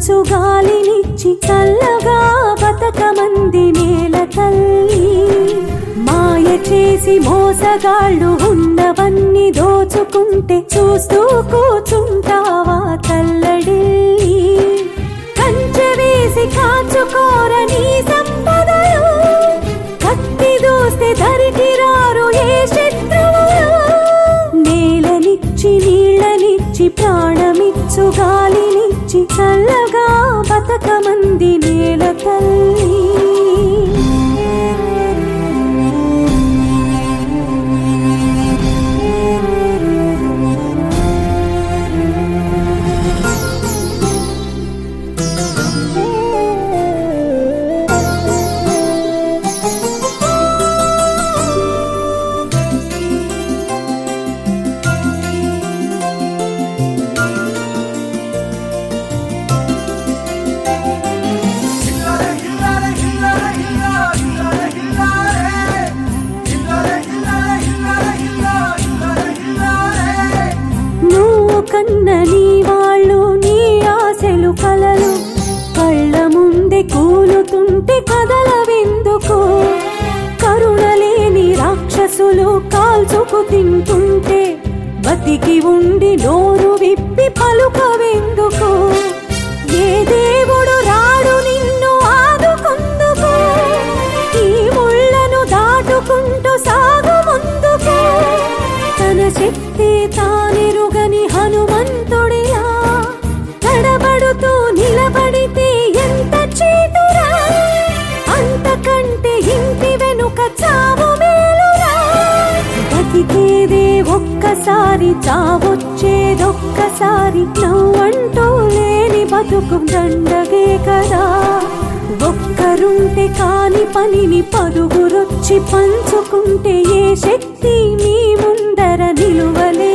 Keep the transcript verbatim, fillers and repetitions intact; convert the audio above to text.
ప్రాణమిచ్చు గాలినిచ్చి చల్లగా బతకమంది నేల తల్లి. మాయ చేసి మోసగాళ్ళు ఉన్నవన్నీ దోచుకుంటే చూస్తూ కూచుంటావా తల్లడిల్లి. కంచె వేసి కాచుకోర నీ సంపదలు, కత్తి దూస్తే దరికి రారు ఏ శత్రువులు. నేలనిచ్చి నీళ్ళనిచ్చి ప్రాణమిచ్చు గాలినిచ్చి చల్లగా బతకమంది నేల తల్లి. కన్న నీ వాళ్ళు నీ ఆశలు కలలు కళ్ళ ముందే కూలుతుంటే కదలవెందుకు. కరుణలేని రాక్షసులు కాల్చుకు తింటుంటే బతికి ఉండి నోరు విప్పి పలుకవెందుకు. ఏ దేవుడు రాడు నిన్ను ఆదుకుందుకు, ఈ ముళ్ళను దాటుకుంటూ సాగు ముందుకు. తన శక్తి తానెరుగని హనుమంతుడిలా తడబడుతూ నిలబడితే ఎంత చేతురా. అంతకంటే ఇంటి వెనుక చావు మేలురా. బతికేదే ఒక్కసారి, చావొచ్చేదొక్కసారి. నవ్వంటూ లేని బతుకు దండగే కదా. ఒక్కరుంటే కాని పనిని పదుగురొచ్చి పంచుకుంటే ఏ శక్తి నీ ముందర నిలువలే.